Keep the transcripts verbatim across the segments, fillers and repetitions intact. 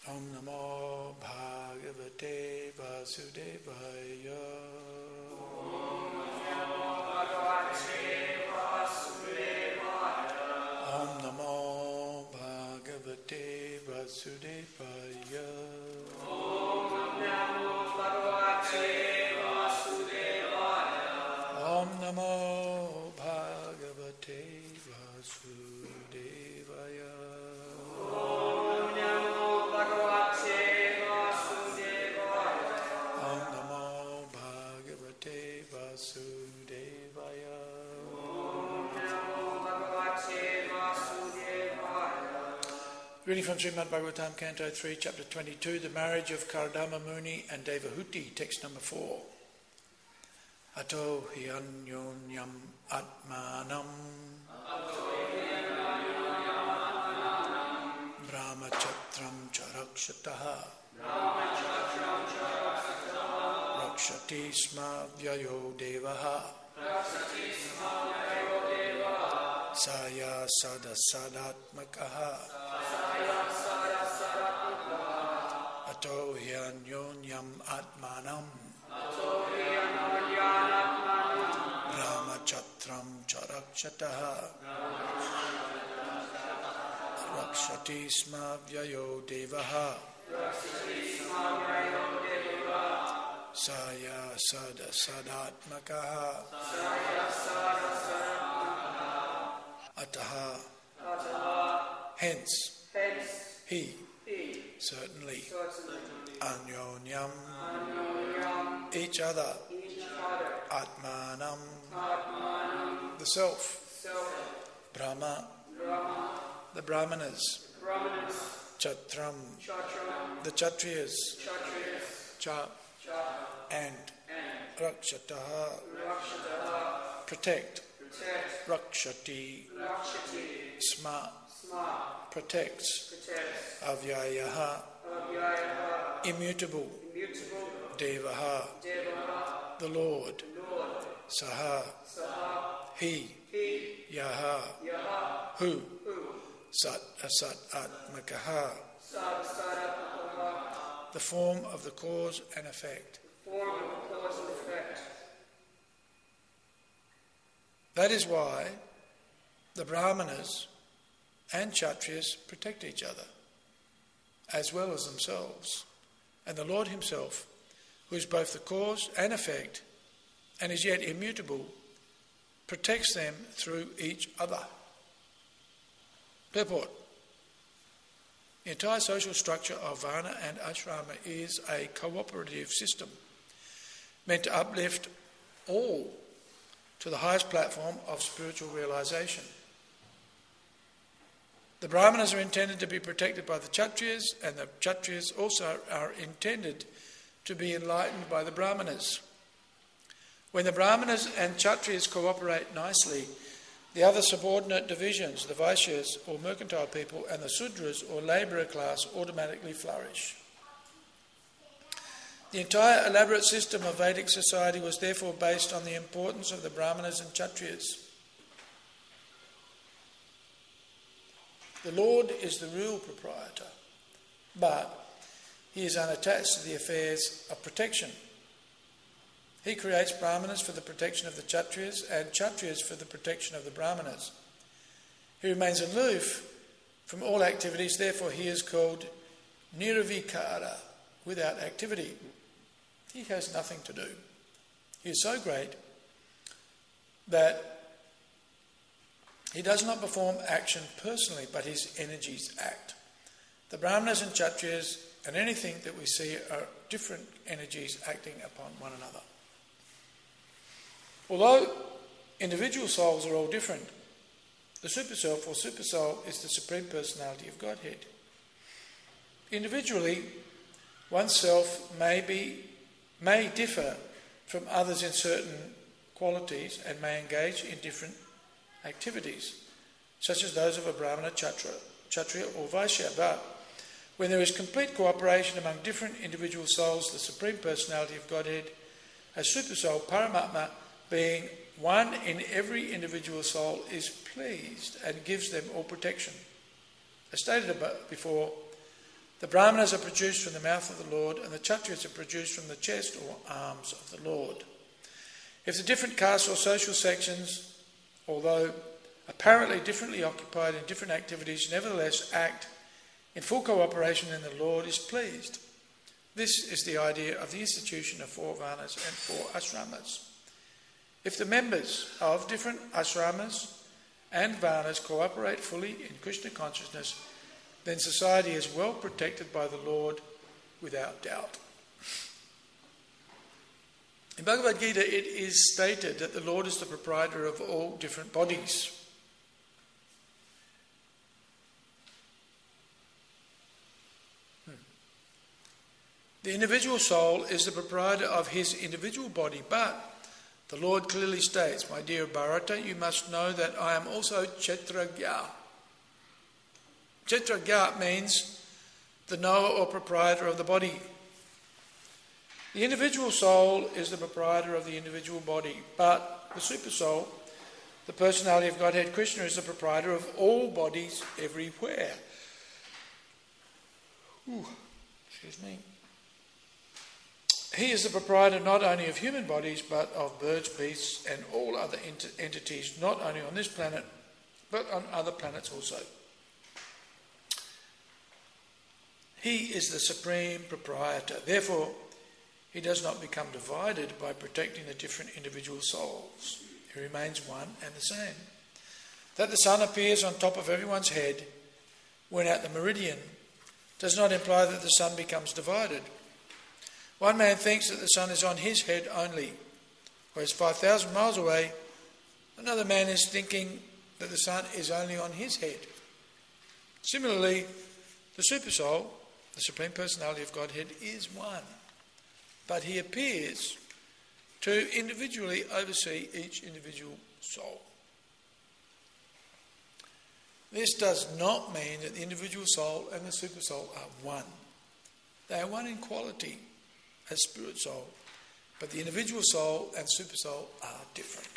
Om Namo Bhagavate Vasudevaya. Om Namo Bhagavate Vasudevaya. Om Namo Bhagavate Vasudevaya. Om Namo Bhagavate Vasudevaya. Om Namo Bhagavate Vasudevaya. Om Namo Bhagavate Vasudevaya. Om Namo Bhagavate Vasudevaya. Om Namo Bhagavate Vasudevaya. Reading from Srimad Bhagavatam, Canto three, Chapter twenty-two, The Marriage of Kardama Muni and Devahuti, text number four. Ato hyanyonyam atmanam brahmachatram charakshataha rakshati sma vyayo devaha saya sadasadatmakaha ato hyanyonyam atmanam brahmachatram charakshataha rakshati sma vyayo devaha saya sadasadatmakaha ataha hence he certainly anyonyam each other atmanam the self brahma the brahmanas chatram the kshatriyas cha and rakshataha protect rakshati sma protects avyayaha immutable devaha the Lord saha he yaha who sat asat atmakaha the form of the cause and effect. That is why the Brahmanas and Kshatriyas protect each other as well as themselves, and the Lord himself, who is both the cause and effect and is yet immutable, protects them through each other. Purport. The entire social structure of Varna and Ashrama is a cooperative system meant to uplift all to the highest platform of spiritual realization. The Brahmanas are intended to be protected by the Kshatriyas, and the Kshatriyas also are intended to be enlightened by the Brahmanas. When the Brahmanas and Kshatriyas cooperate nicely, the other subordinate divisions, the Vaishyas or mercantile people, and the Sudras or labourer class automatically flourish. The entire elaborate system of Vedic society was therefore based on the importance of the Brahmanas and Kshatriyas. The Lord is the real proprietor, but he is unattached to the affairs of protection. He creates Brahmanas for the protection of the Kshatriyas and Kshatriyas for the protection of the Brahmanas. He remains aloof from all activities, therefore he is called nirvikara, without activity. He has nothing to do. He is so great that he does not perform action personally, but his energies act. The Brahmanas and Kshatriyas and anything that we see are different energies acting upon one another. Although individual souls are all different, the Super Self or Super Soul is the Supreme Personality of Godhead. Individually, oneself may be may differ from others in certain qualities and may engage in different activities, such as those of a Brahmana, Kshatriya, Kshatriya or Vaishya. But when there is complete cooperation among different individual souls, the Supreme Personality of Godhead, as Super Soul, Paramatma, being one in every individual soul, is pleased and gives them all protection. As stated above, before, The brahmanas are produced from the mouth of the Lord, and the kshatriyas are produced from the chest or arms of the Lord. If the different castes or social sections, although apparently differently occupied in different activities, nevertheless act in full cooperation, then the Lord is pleased. This is the idea of the institution of four varnas and four ashramas. If the members of different ashramas and varnas cooperate fully in Krishna consciousness, then society is well protected by the Lord without doubt. In Bhagavad Gita, it is stated that the Lord is the proprietor of all different bodies. Hmm. The individual soul is the proprietor of his individual body, but the Lord clearly states, my dear Bharata, you must know that I am also Kshetragya. Kshetragya means the knower or proprietor of the body. The individual soul is the proprietor of the individual body, but the super soul, the personality of Godhead Krishna, is the proprietor of all bodies everywhere. Ooh, excuse me. He is the proprietor not only of human bodies, but of birds, beasts, and all other ent- entities, not only on this planet, but on other planets also. He is the supreme proprietor. Therefore, he does not become divided by protecting the different individual souls. He remains one and the same. That the sun appears on top of everyone's head when at the meridian does not imply that the sun becomes divided. One man thinks that the sun is on his head only, whereas five thousand miles away, another man is thinking that the sun is only on his head. Similarly, the Supersoul, the Supreme Personality of Godhead, is one, but he appears to individually oversee each individual soul. This does not mean that the individual soul and the Supersoul are one. They are one in quality as spirit soul, but the individual soul and Supersoul are different.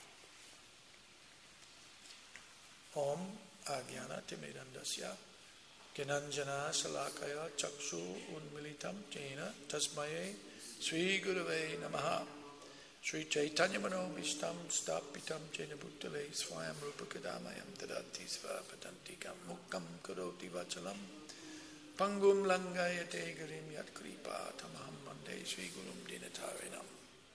Om Ajnana Timidandasya Gyananjana Salakaya Chakshu Unmilitam Jena Tasmaye Sri Gurave Namaha Sri Chaitanya Mano Vishtam Stapitam Jena Bhuttale Swayam Rupakadamayam Tadati Svapatantikam Mukkam Karoti Vachalam Pangum Langayate Garim Yat Kripa Tamaham Mande Sri Gurum Dinatarinam.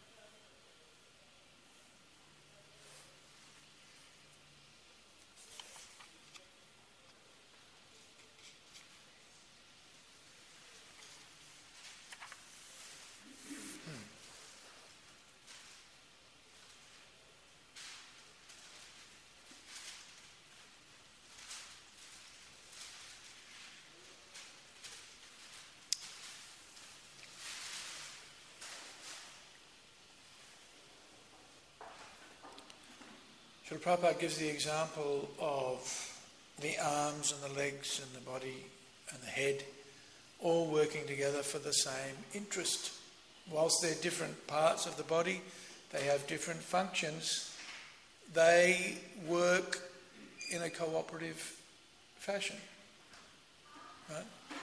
Srila Prabhupada gives the example of the arms and the legs and the body and the head all working together for the same interest. Whilst they're different parts of the body, they have different functions, they work in a cooperative fashion. Right?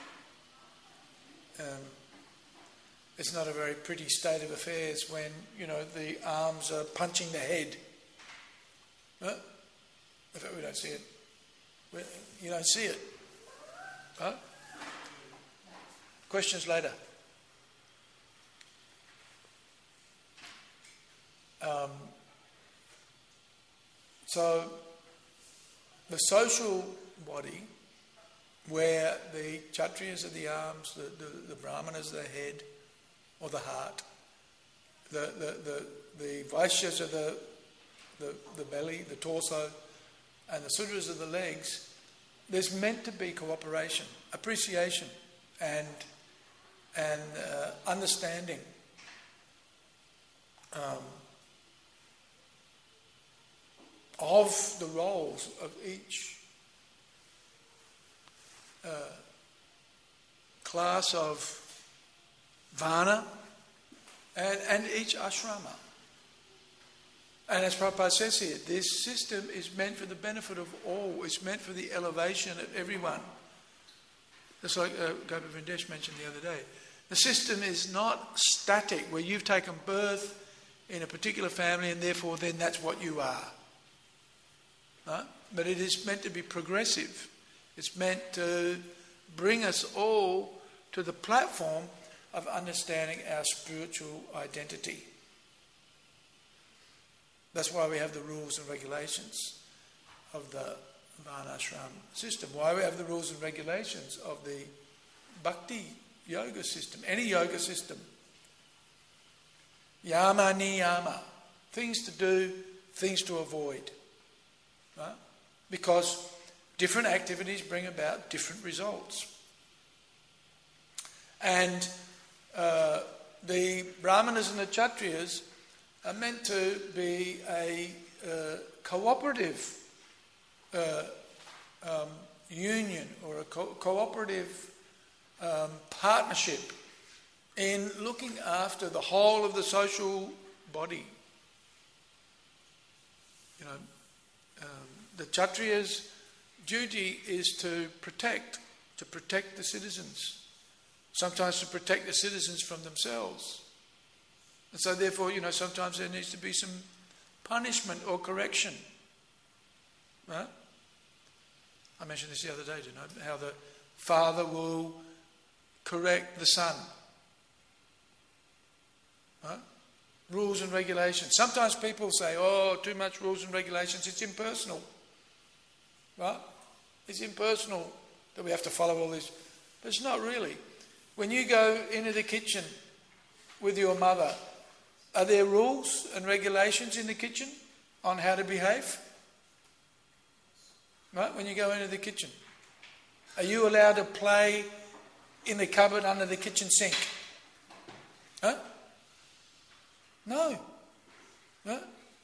Um, it's not a very pretty state of affairs when, you know, the arms are punching the head. Huh? In fact, we don't see it. We, you don't see it. Huh? Questions later. Um, so, the social body, where the Kshatriyas are the arms, the, the, the Brahmanas are the head or the heart, the, the, the, the Vaishyas are the The, the belly, the torso, and the Sudras are the legs, there's meant to be cooperation, appreciation, and and uh, understanding. Um, of the roles of each uh, class of Varna and, and each ashrama. And as Prabhupada says here, this system is meant for the benefit of all. It's meant for the elevation of everyone. Just like uh, Gopa Vrindesh mentioned the other day. The system is not static, where you've taken birth in a particular family and therefore then that's what you are. Right? But it is meant to be progressive. It's meant to bring us all to the platform of understanding our spiritual identity. That's why we have the rules and regulations of the Varnashram system. Why we have the rules and regulations of the Bhakti yoga system, any yoga system. Yama niyama, things to do, things to avoid. Right? Because different activities bring about different results. And uh, the Brahmanas and the Kshatriyas are meant to be a uh, cooperative uh, um, union or a co- cooperative um, partnership in looking after the whole of the social body. You know, um, the Kshatriya's duty is to protect, to protect the citizens. Sometimes to protect the citizens from themselves. And so therefore, you know, sometimes there needs to be some punishment or correction. Right? I mentioned this the other day, didn't I? How the father will correct the son. Right? Rules and regulations. Sometimes people say, oh, too much rules and regulations, it's impersonal. Right? It's impersonal that we have to follow all this. But it's not really. When you go into the kitchen with your mother, are there rules and regulations in the kitchen on how to behave? Right? When you go into the kitchen. Are you allowed to play in the cupboard under the kitchen sink? Huh? No. Huh?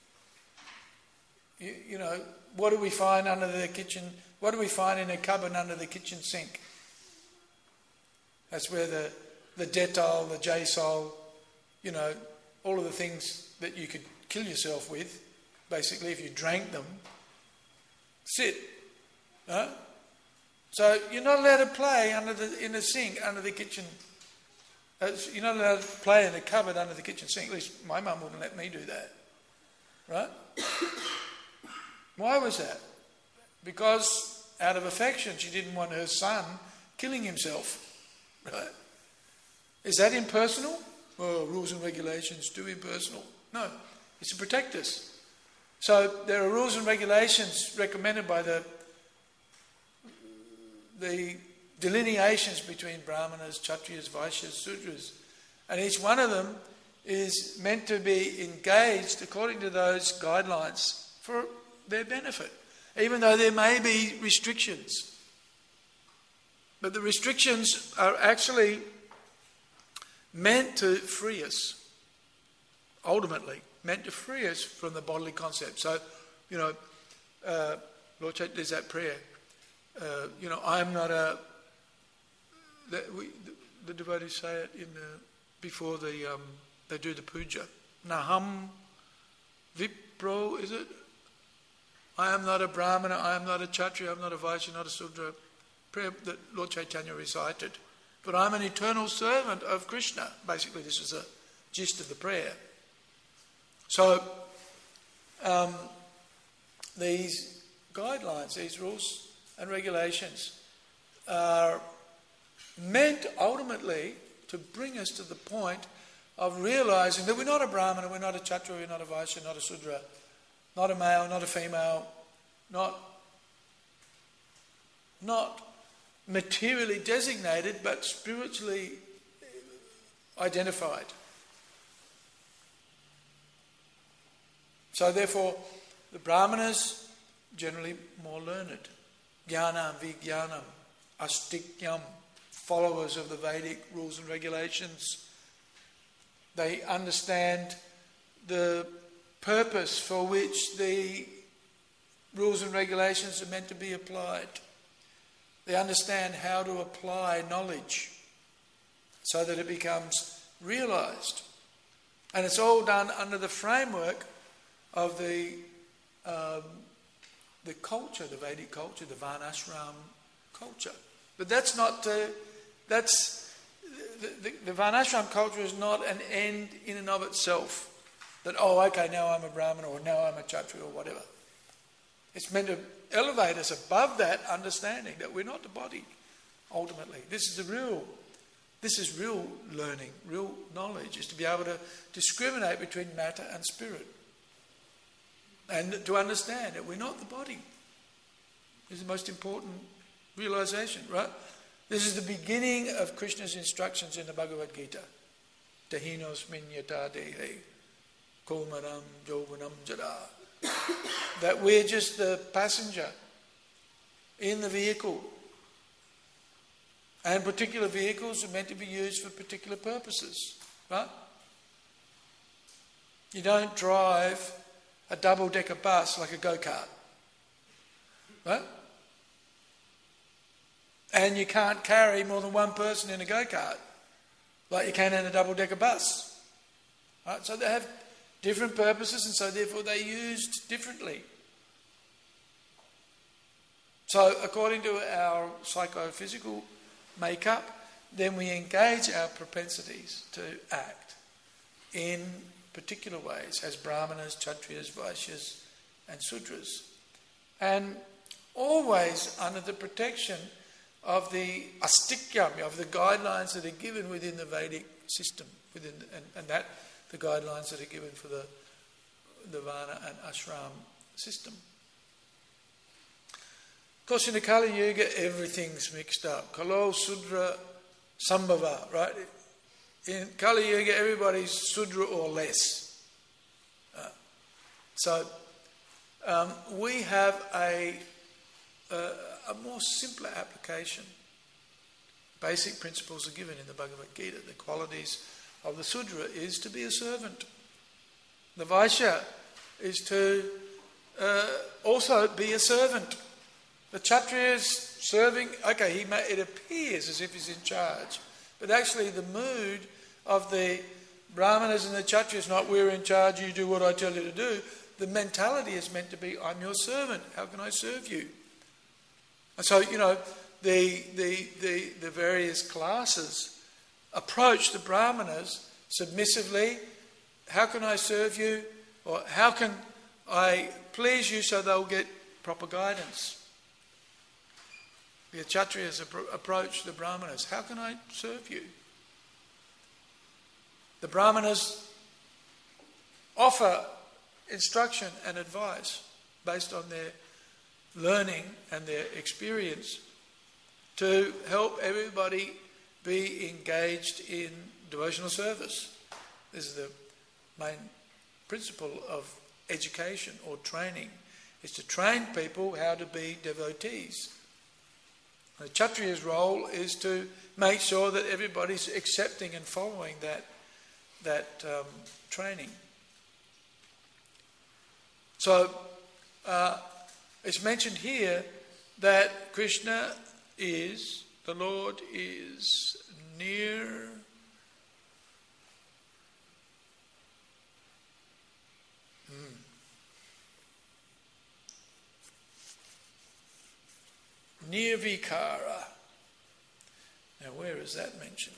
You, you know, what do we find under the kitchen? What do we find in a cupboard under the kitchen sink? That's where the, the Dettol, the J-Sol, you know, all of the things that you could kill yourself with, basically, if you drank them, sit. Right? So you're not allowed to play under the in the sink, under the kitchen. You're not allowed to play in the cupboard under the kitchen sink. At least my mum wouldn't let me do that. Right? Why was that? Because out of affection, she didn't want her son killing himself. Right? Is that impersonal? Oh, rules and regulations, too impersonal. No, it's to protect us. So there are rules and regulations recommended by the the delineations between Brahmanas, Kshatriyas, Vaishyas, Sudras. And each one of them is meant to be engaged according to those guidelines for their benefit, even though there may be restrictions. But the restrictions are actually meant to free us, ultimately, meant to free us from the bodily concept. So, you know, uh, Lord Chaitanya, there's that prayer. Uh, you know, I am not a... The, we, the, the devotees say it in the, before the um, they do the puja. Naham vipro, is it? I am not a Brahmana, I am not a Kshatriya, I am not a Vaishya, not a Sudra. Prayer that Lord Chaitanya recited. But I'm an eternal servant of Krishna. Basically, this is the gist of the prayer. So, um, these guidelines, these rules and regulations are meant ultimately to bring us to the point of realising that we're not a Brahmana, we're not a Kshatriya, we're not a Vaishya, not a Sudra, not a male, not a female, not, not materially designated, but spiritually identified. So therefore, the Brahmanas, generally more learned. Jnanam, Vijnanam, Astikyam, followers of the Vedic rules and regulations. They understand the purpose for which the rules and regulations are meant to be applied. They understand how to apply knowledge so that it becomes realised. And it's all done under the framework of the um, the culture, the Vedic culture, the Varnashram culture. But that's not, uh, that's, the, the, the Varnashram culture is not an end in and of itself. That, oh, okay, now I'm a Brahmin or now I'm a Kshatriya or whatever. It's meant to elevate us above that understanding that we're not the body, ultimately. This is the real, this is real learning, real knowledge, is to be able to discriminate between matter and spirit. And to understand that we're not the body. This is the most important realization, right? This is the beginning of Krishna's instructions in the Bhagavad Gita. Tahinos minyata dehe, komaram jovanam jada. That we're just the passenger in the vehicle. And particular vehicles are meant to be used for particular purposes, right? You don't drive a double-decker bus like a go-kart, right? And you can't carry more than one person in a go-kart like you can in a double-decker bus, right? So they have different purposes, and so therefore they're used differently. So according to our psychophysical makeup, then we engage our propensities to act in particular ways as Brahmanas, Kshatriyas, Vaishyas and Sudras. And always under the protection of the astikyam, of the guidelines that are given within the Vedic system, within the, and, and that the guidelines that are given for the, the Varna and Ashram system. Of course, in the Kali Yuga, everything's mixed up. Kalo, Sudra, Sambhava, right? In Kali Yuga, everybody's Sudra or less. Uh, so, um, we have a, a, a more simpler application. Basic principles are given in the Bhagavad Gita. The qualities of the Sudra is to be a servant. The Vaishya is to uh, also be a servant. The Kshatriya is serving, okay, he may, it appears as if he's in charge, but actually the mood of the Brahmanas and the Kshatriyas is not, we're in charge, you do what I tell you to do. The mentality is meant to be, I'm your servant, how can I serve you? And so, you know, the the the, the various classes approach the Brahmanas submissively. How can I serve you? Or how can I please you so they'll get proper guidance? The Kshatriyas approach the Brahmanas. How can I serve you? The Brahmanas offer instruction and advice based on their learning and their experience to help everybody be engaged in devotional service. This is the main principle of education or training, is to train people how to be devotees. The Kshatriya's role is to make sure that everybody's accepting and following that, that um, training. So, uh, it's mentioned here that Krishna is, the Lord is near mm, Nirvikara. Now, where is that mentioned?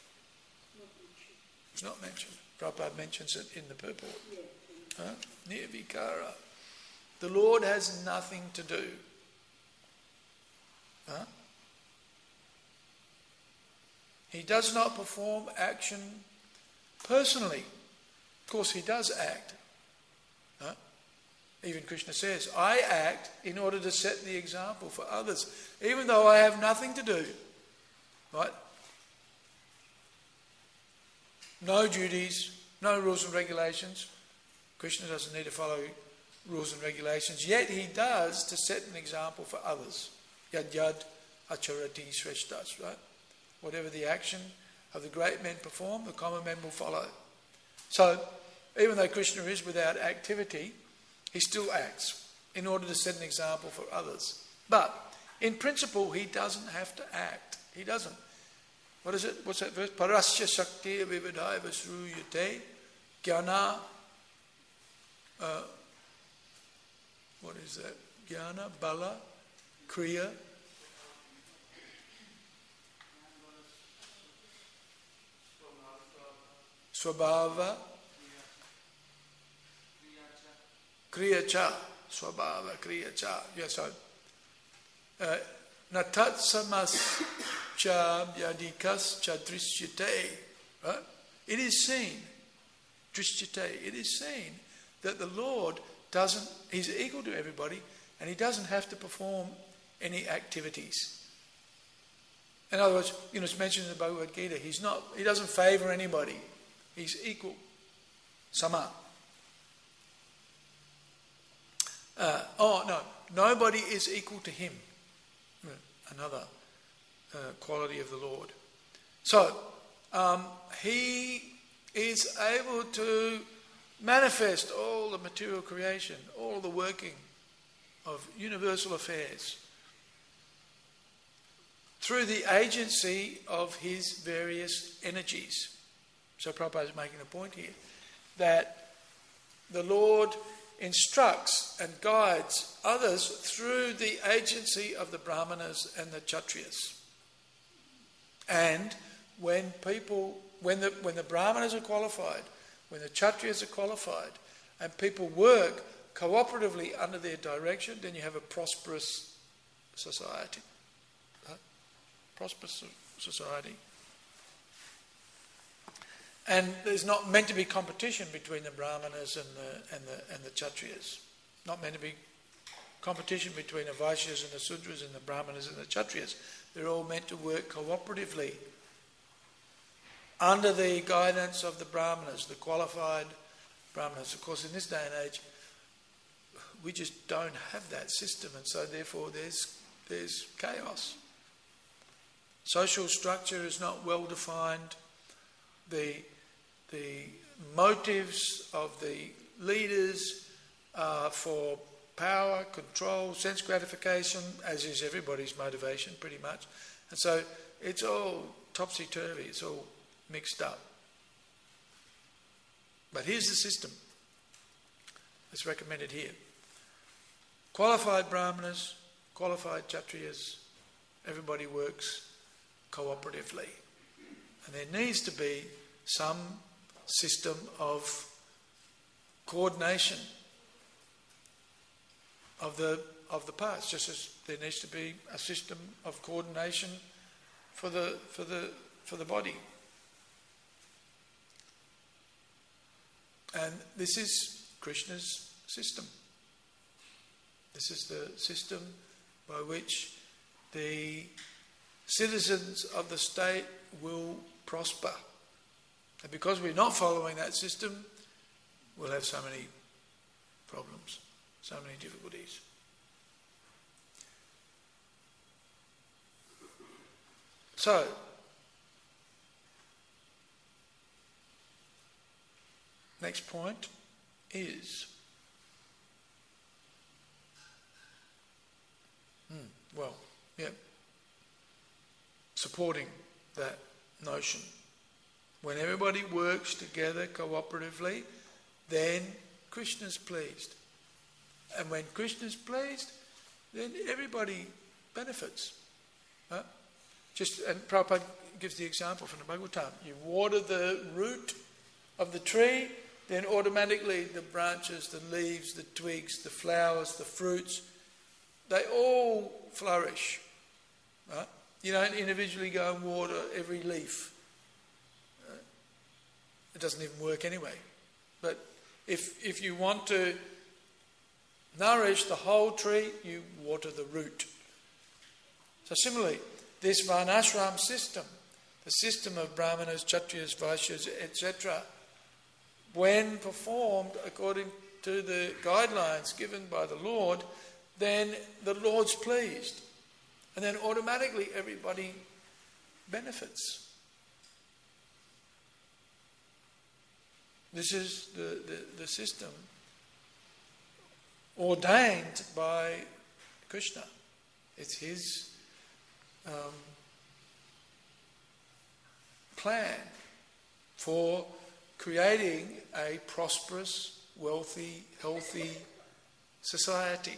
It's not mentioned. Prabhupada mentions it in the purport. Huh? Nirvikara. The Lord has nothing to do. Huh? He does not perform action personally. Of course, he does act. Huh? Even Krishna says, I act in order to set the example for others, even though I have nothing to do. Right? No duties, no rules and regulations. Krishna doesn't need to follow rules and regulations, yet he does to set an example for others. Yad yad acharati shreshtas, right? Whatever the action of the great men perform, the common men will follow. So, even though Krishna is without activity, he still acts in order to set an example for others. But, in principle, he doesn't have to act. He doesn't. What is it? What's that verse? Parasya shakti vividaya vasruyate jnana. Uh, what is that? Jnana, bala, kriya. Swabhava, Kriya cha, Swabhava, Kriya cha. Yes, so uh, Natatsamas cha Yadikas cha Drishyate. Right? It is seen, Drishyate, it is seen that the Lord doesn't, he's equal to everybody and he doesn't have to perform any activities. In other words, you know, it's mentioned in the Bhagavad Gita, he's not, he doesn't favour anybody. He's equal. Sama. Uh, oh, no. Nobody is equal to him. Another uh, quality of the Lord. So, um, he is able to manifest all the material creation, all the working of universal affairs through the agency of his various energies. So Prabhupada is making a point here that the Lord instructs and guides others through the agency of the Brahmanas and the Kshatriyas. And when people, when the when the Brahmanas are qualified, when the Kshatriyas are qualified, and people work cooperatively under their direction, then you have a prosperous society. Huh? Prosperous society. And there's not meant to be competition between the Brahmanas and the and the and the Kshatriyas. Not meant to be competition between the Vaishyas and the Sudras and the Brahmanas and the Kshatriyas. They're all meant to work cooperatively under the guidance of the Brahmanas, the qualified Brahmanas. Of course, in this day and age, we just don't have that system, and so therefore there's there's chaos. Social structure is not well defined. The the motives of the leaders are for power, control, sense gratification, as is everybody's motivation pretty much. And so it's all topsy-turvy, it's all mixed up. But here's the system that's recommended here. Qualified Brahmanas, qualified Kshatriyas, everybody works cooperatively. And there needs to be some system of coordination of the of the parts, just as there needs to be a system of coordination for the for the for the body. And this is Krishna's system. This is the system by which the citizens of the state will prosper. And because we're not following that system, we'll have so many problems, so many difficulties. So, next point is, hmm, well, yeah, supporting that notion. When everybody works together cooperatively, then Krishna's pleased. And when Krishna's pleased, then everybody benefits. Huh? Just, and Prabhupada gives the example from the Bhagavatam. You water the root of the tree, then automatically the branches, the leaves, the twigs, the flowers, the fruits, they all flourish. Right? You don't individually go and water every leaf. Right? It doesn't even work anyway. But if if you want to nourish the whole tree, you water the root. So similarly, this Varnashram system, the system of Brahmanas, Kshatriyas, Vaishyas, et cetera, when performed according to the guidelines given by the Lord, then the Lord's pleased. And then automatically everybody benefits. This is the, the, the system ordained by Krishna. It's his um, plan for creating a prosperous, wealthy, healthy society.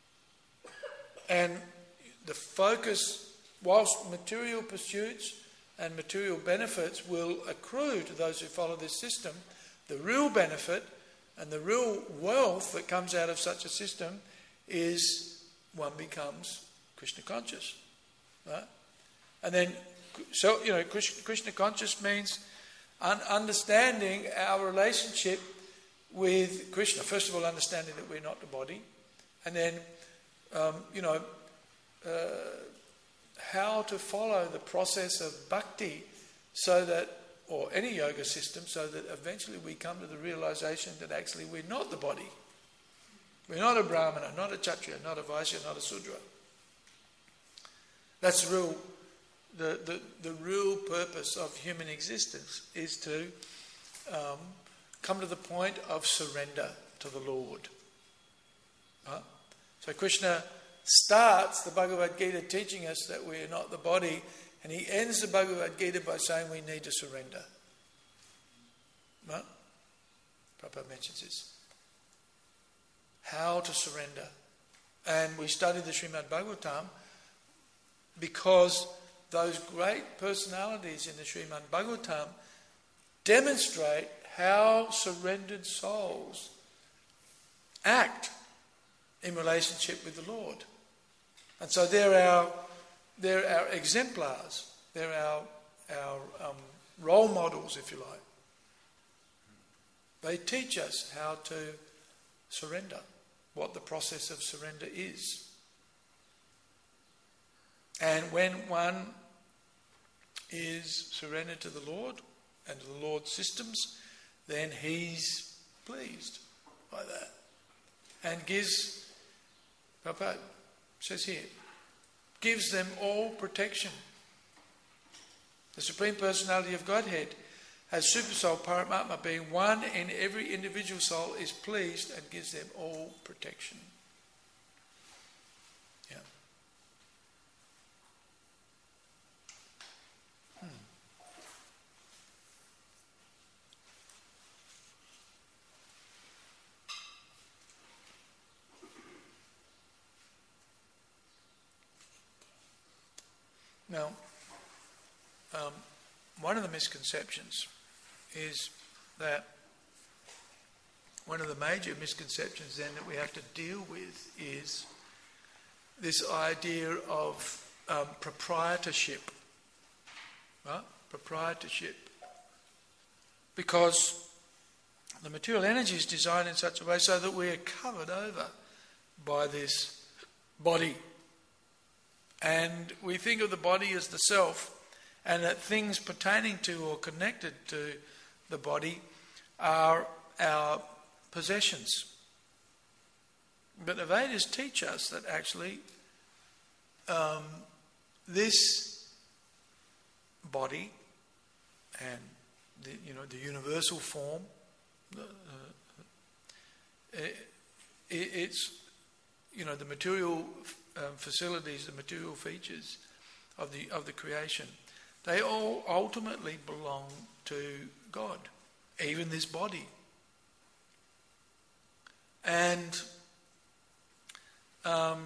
And the focus, whilst material pursuits and material benefits will accrue to those who follow this system. The real benefit and the real wealth that comes out of such a system is one becomes Krishna conscious, right? And then, so you know, Krishna conscious means un- understanding our relationship with Krishna. First of all, understanding that we're not the body, and then, um, you know, uh, how to follow the process of bhakti, so that, or any yoga system, so that eventually we come to the realization that actually we're not the body. We're not a brahmana, not a kshatriya, not a vaishya, not a sudra. That's the real, the, the, the real purpose of human existence, is to um, come to the point of surrender to the Lord. Right? So Krishna starts the Bhagavad Gita teaching us that we are not the body, and he ends the Bhagavad Gita by saying we need to surrender. Right? Prabhupada mentions this. How to surrender. And we study the Srimad Bhagavatam because those great personalities in the Srimad Bhagavatam demonstrate how surrendered souls act in relationship with the Lord. And so they're our, they're our exemplars. They're our, our um, role models, if you like. They teach us how to surrender, what the process of surrender is. And when one is surrendered to the Lord and to the Lord's systems, then he's pleased by that. And gives, Prabhupada says here, gives them all protection. The Supreme Personality of Godhead, as Super Soul Paramatma, being one in every individual soul, is pleased and gives them all protection. Yeah. Hmm. Now, um, one of the misconceptions is that one of the major misconceptions then that we have to deal with is this idea of um, proprietorship. Right? Proprietorship. Because the material energy is designed in such a way so that we are covered over by this body. And we think of the body as the self, and that things pertaining to or connected to the body are our possessions. But the Vedas teach us that actually um, this body and the, you know, the universal form, uh, it, it's you know the material um, facilities, the material features of the of the creation. They all ultimately belong to God, even this body. And um,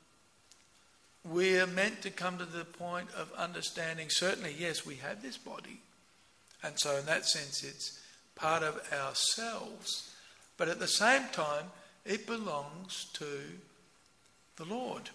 we're meant to come to the point of understanding, certainly, yes, we have this body. And so in that sense, it's part of ourselves. But at the same time, it belongs to the Lord.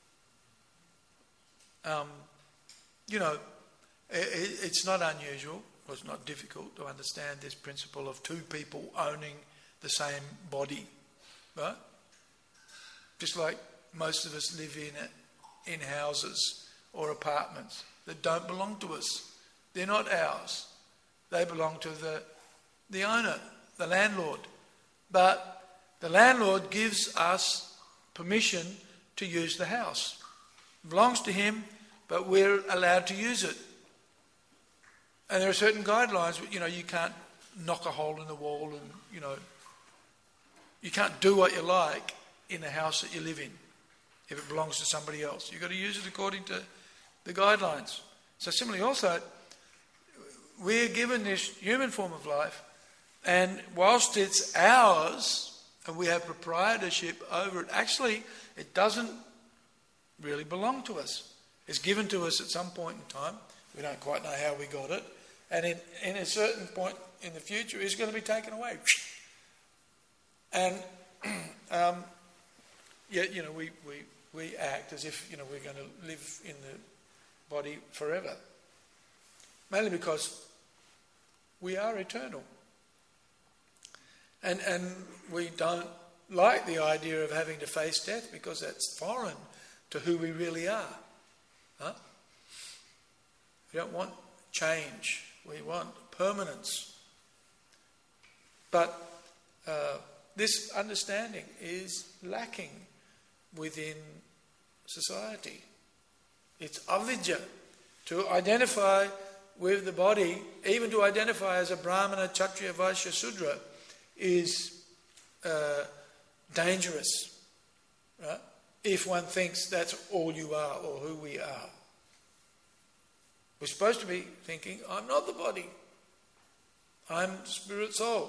Um, you know, it's not unusual, or it's not difficult to understand this principle of two people owning the same body, right? Just like most of us live in in houses or apartments that don't belong to us. They're not ours. They belong to the the owner, the landlord. But the landlord gives us permission to use the house. It belongs to him, but we're allowed to use it. And there are certain guidelines. You know, you can't knock a hole in the wall, and you know, you can't do what you like in the house that you live in if it belongs to somebody else. You've got to use it according to the guidelines. So similarly, also, we're given this human form of life, and whilst it's ours and we have proprietorship over it, actually, it doesn't really belong to us. It's given to us at some point in time. We don't quite know how we got it. And in, in a certain point in the future, it's going to be taken away. And um, yet, you know, we, we, we act as if, you know, we're going to live in the body forever. Mainly because we are eternal. And and we don't like the idea of having to face death because that's foreign to who we really are. Huh? We don't want change. We want permanence. But uh, this understanding is lacking within society. It's avidya. To identify with the body, even to identify as a Brahmana, Kshatriya, Vaishya, Sudra, is uh, dangerous, right? If one thinks that's all you are or who we are. We're supposed to be thinking, I'm not the body. I'm spirit soul.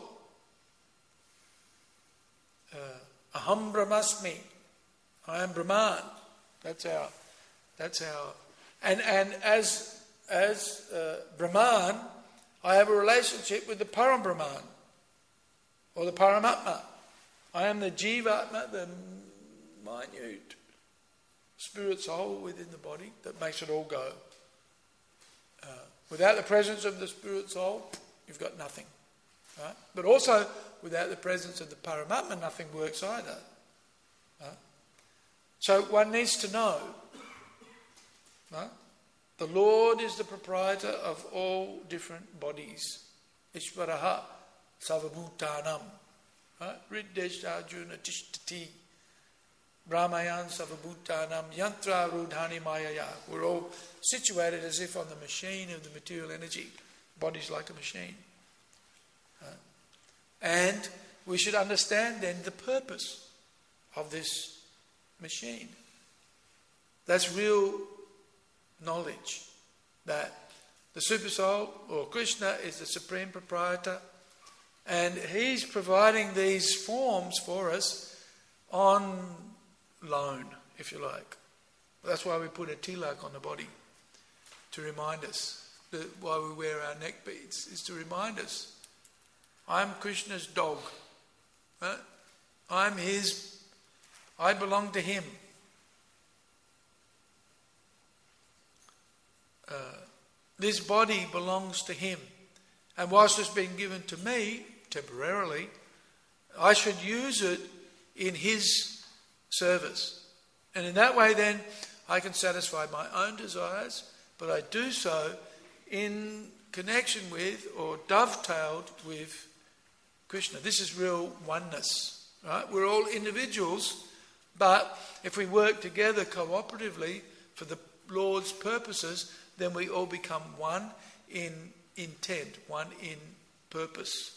Uh, Aham Brahmasmi. I am Brahman. That's our, that's our, and, and as, as uh, Brahman, I have a relationship with the Param Brahman. Or the Paramatma. I am the Jivatma, the minute spirit soul within the body that makes it all go. Uh, without the presence of the spirit soul, you've got nothing. Right? But also, without the presence of the Paramatma, nothing works either. Right? So one needs to know, right? The Lord is the proprietor of all different bodies. Ishvaraha. Savabhutanam. Riddesh Arjuna Tishtati. Brahmayan Savabhutanam Yantra Rudhani Mayaya. We're all situated as if on the machine of the material energy. Body's like a machine. Right? And we should understand then the purpose of this machine. That's real knowledge. That the Super Soul, or Krishna, is the supreme proprietor. And he's providing these forms for us on loan, if you like. That's why we put a tilak on the body, to remind us. That why we wear our neck beads is to remind us, I'm Krishna's dog. Right? I'm his, I belong to him. Uh, this body belongs to him. And whilst it's been given to me, temporarily, I should use it in his service. And in that way then, I can satisfy my own desires, but I do so in connection with or dovetailed with Krishna. This is real oneness, right? We're all individuals, but if we work together cooperatively for the Lord's purposes, then we all become one in intent, one in purpose.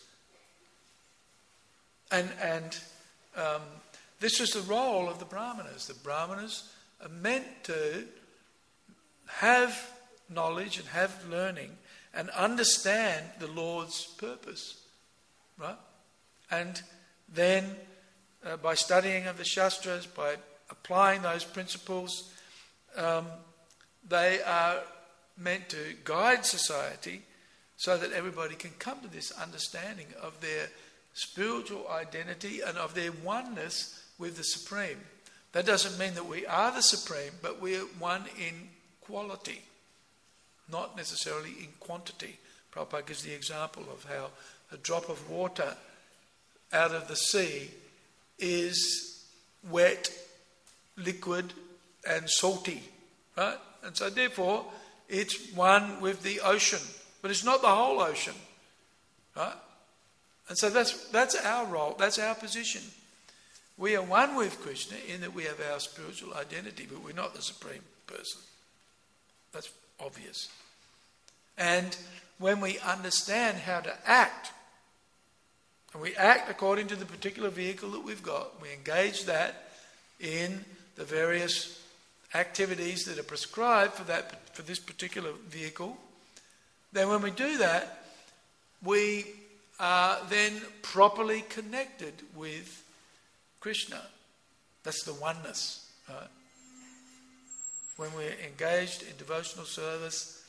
And and um, this is the role of the Brahmanas. The Brahmanas are meant to have knowledge and have learning and understand the Lord's purpose, right? And then uh, by studying of the Shastras, by applying those principles, um, they are meant to guide society so that everybody can come to this understanding of their spiritual identity and of their oneness with the Supreme. That doesn't mean that we are the Supreme, but we're one in quality, not necessarily in quantity. Prabhupada gives the example of how a drop of water out of the sea is wet, liquid and salty, right? And so therefore it's one with the ocean, but it's not the whole ocean, right? And so that's that's our role, that's our position. We are one with Krishna in that we have our spiritual identity, but we're not the Supreme Person. That's obvious. And when we understand how to act, and we act according to the particular vehicle that we've got, we engage that in the various activities that are prescribed for that for this particular vehicle, then when we do that, we are then properly connected with Krishna. That's the oneness, right? When we're engaged in devotional service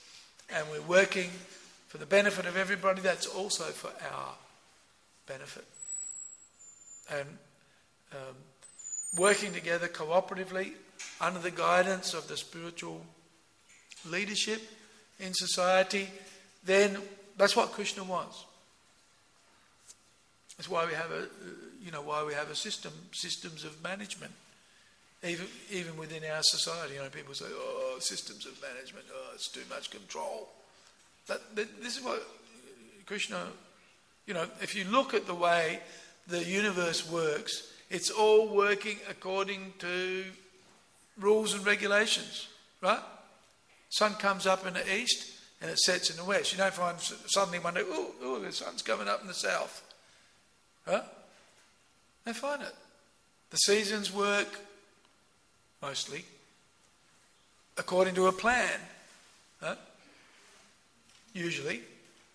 and we're working for the benefit of everybody, that's also for our benefit. And um, working together cooperatively under the guidance of the spiritual leadership in society, then that's what Krishna wants. That's why we have a, you know, why we have a system, systems of management, even even within our society. You know, people say, "Oh, systems of management, oh, it's too much control." But this is what Krishna, you know, if you look at the way the universe works, it's all working according to rules and regulations, right? Sun comes up in the east and it sets in the west. You don't find suddenly one day, oh, oh, the sun's coming up in the south. Right? They find it. The seasons work, mostly, according to a plan. Right? Usually.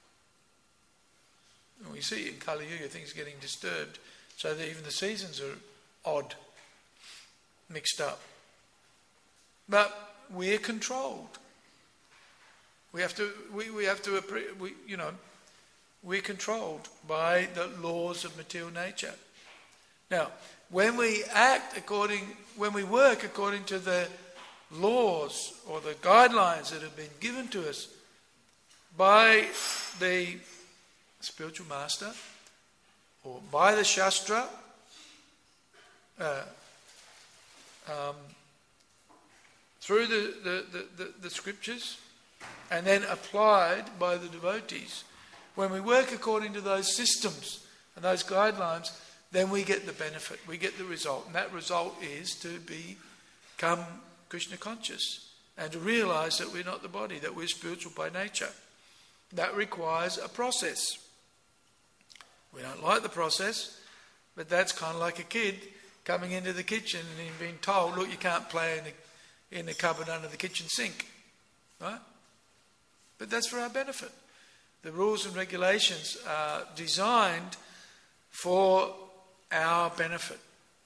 And we see in Kali Yuga things getting disturbed, so that even the seasons are odd, mixed up. But we're controlled. We have to, we, we have to, we, you know, we're controlled by the laws of material nature. Now, when we act according, when we work according to the laws or the guidelines that have been given to us by the spiritual master or by the Shastra, uh, um, through the, the, the, the, the scriptures, and then applied by the devotees, when we work according to those systems and those guidelines, then we get the benefit, we get the result. And that result is to become Krishna conscious and to realize that we're not the body, that we're spiritual by nature. That requires a process. We don't like the process, but that's kind of like a kid coming into the kitchen and being told, look, you can't play in the, in the cupboard under the kitchen sink. Right? But that's for our benefit. The rules and regulations are designed for our benefit.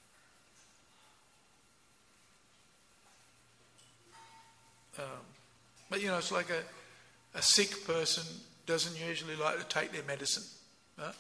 Um, but you know, it's like a, a sick person doesn't usually like to take their medicine. Right?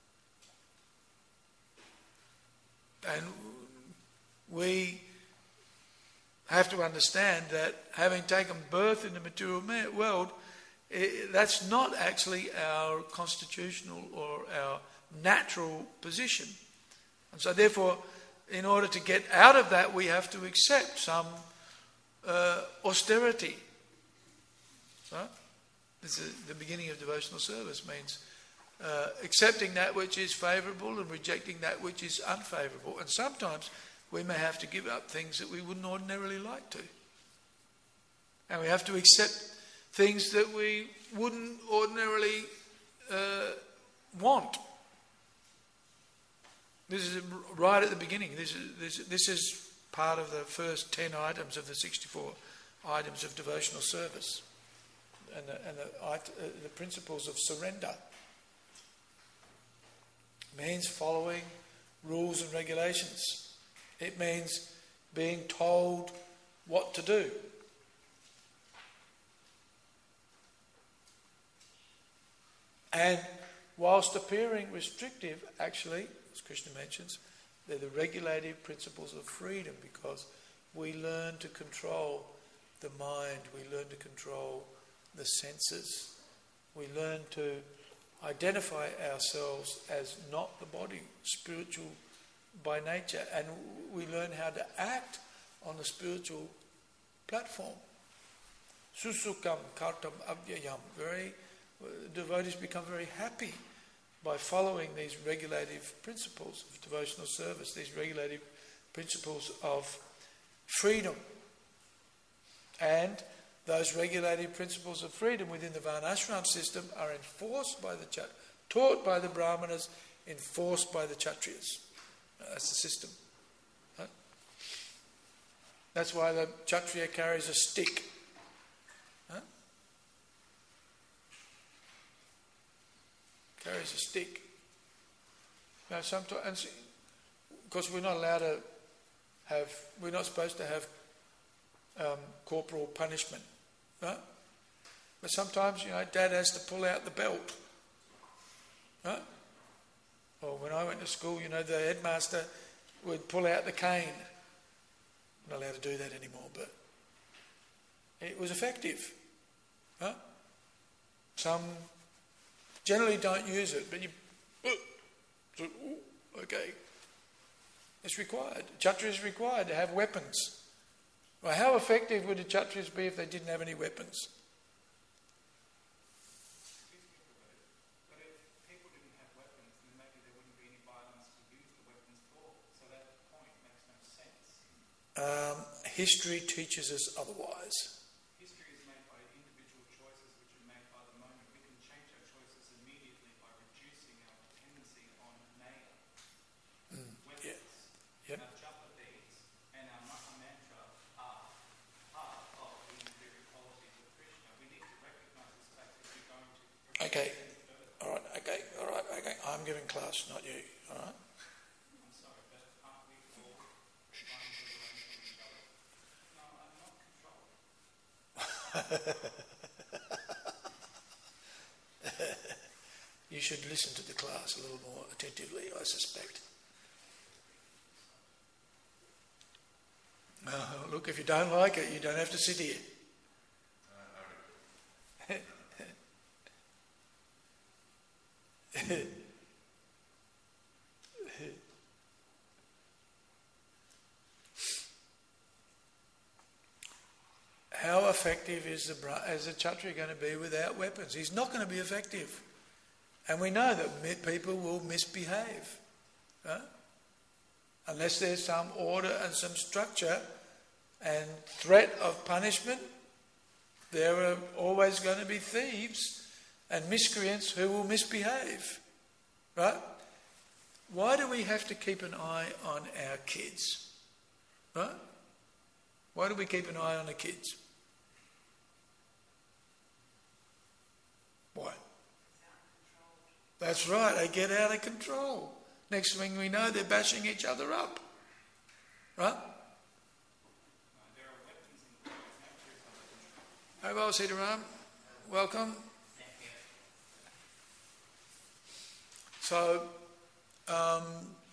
And we have to understand that having taken birth in the material world, it, that's not actually our constitutional or our natural position. And so therefore, in order to get out of that, we have to accept some uh, austerity. Right? This is the beginning of devotional service, means uh, accepting that which is favourable and rejecting that which is unfavourable. And sometimes we may have to give up things that we wouldn't ordinarily like to. And we have to accept things that we wouldn't ordinarily uh, want. This is right at the beginning. This is, this, this is part of the first ten items of the sixty-four items of devotional service. And the, and the, uh, the principles of surrender. It means following rules and regulations. It means being told what to do. And whilst appearing restrictive, actually, as Krishna mentions, they're the regulative principles of freedom, because we learn to control the mind, we learn to control the senses, we learn to identify ourselves as not the body, spiritual by nature, and we learn how to act on the spiritual platform. Susukam kartam avyayam. Very devotees become very happy by following these regulative principles of devotional service, these regulative principles of freedom. And those regulative principles of freedom within the Varnashram system are enforced by the Chat- taught by the Brahmanas, enforced by the Kshatriyas. That's the system. Right? That's why the Kshatriya carries a stick. Huh? Carries a stick. Now, sometimes, of course, we're not allowed to have, we're not supposed to have um, corporal punishment. Right? But sometimes, you know, Dad has to pull out the belt. Right? Or when I went to school, you know, the headmaster would pull out the cane. I'm not allowed to do that anymore, but it was effective. Right? Some generally don't use it, but you... Okay. It's required. Kshatriya is required to have weapons. Well, how effective would the Kshatriyas be if they didn't have any weapons? But if people didn't have weapons, then maybe there wouldn't be any violence to use the weapons for. So that point makes no sense. Um, history teaches us otherwise. History is made by individual choices which are made by the moment. We can change our choices immediately by reducing our dependency on Naya. Mm, Weapons. yeah. Yep. Our japa beads and our Maha mantra are part of the interior qualities of Krishna. We need to recognise this fact if we're going to progress Okay. any further. All right. Okay. All right. Okay. I'm giving class, not you. All right. I'm sorry, but aren't we all trying to learn from each other? No, I'm not controlled. You should listen to the class a little more attentively, I suspect. Oh, look, if you don't like it, you don't have to sit here. How effective is the, is the Kshatriya going to be without weapons? He's not going to be effective. And we know that people will misbehave. Right? Unless there's some order and some structure and threat of punishment, there are always going to be thieves and miscreants who will misbehave. Right? Why do we have to keep an eye on our kids? Right? Why do we keep an eye on the kids? Why? That's right, they get out of control. Next thing we know, they're bashing each other up. Right? Hi, well, Sitaram. Welcome. So, um,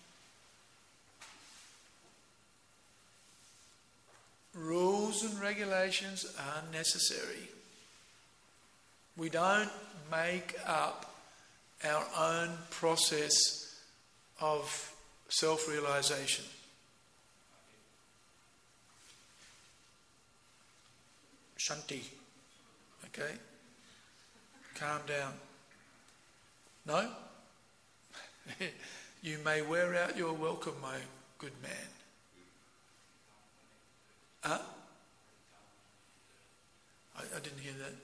rules and regulations are necessary. We don't make up our own process of self-realization. Shanti. Okay? Calm down. No? You may wear out your welcome, my good man. Huh? I, I didn't hear that.